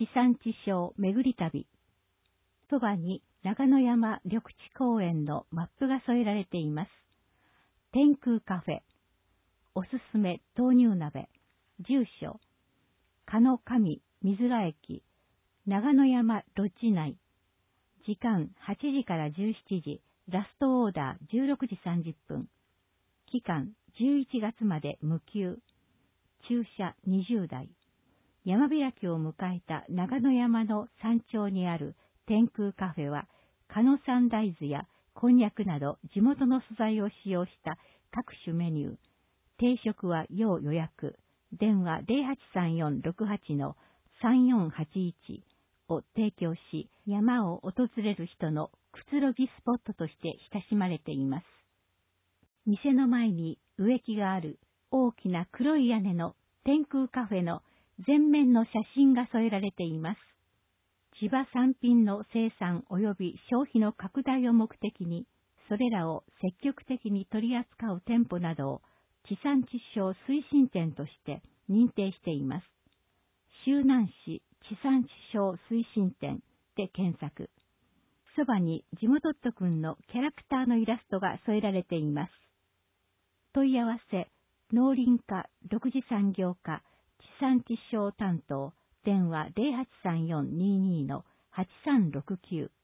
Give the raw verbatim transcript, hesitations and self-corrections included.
地産地消巡り旅。そばに長野山緑地公園のマップが添えられています。天空カフェ。おすすめ豆乳鍋。住所。鹿野上水浦駅。長野山ロッジ内。時間はちじからじゅうしちじ。ラストオーダーじゅうろくじさんじゅっぷん。期間じゅういちがつまで無給。駐車にじゅうだい。山開きを迎えた長野山の山頂にある天空カフェは、鹿野産大豆やこんにゃくなど地元の素材を使用した各種メニュー。定食は要予約。電話 ゼロはちさんよんろくはちのさんよんはちいち を提供し、山を訪れる人のくつろぎスポットとして親しまれています。店の前に植木がある大きな黒い屋根の天空カフェの全面の写真が添えられています。地場産品の生産及び消費の拡大を目的に、それらを積極的に取り扱う店舗などを地産地消推進店として認定しています。周南市地産地消推進店で検索。そばに地元っとくんのキャラクターのイラストが添えられています。問い合わせ、農林課独自産業課地産地消担当、電話 ゼロはちさんよんにーにーのはちさんろくきゅう。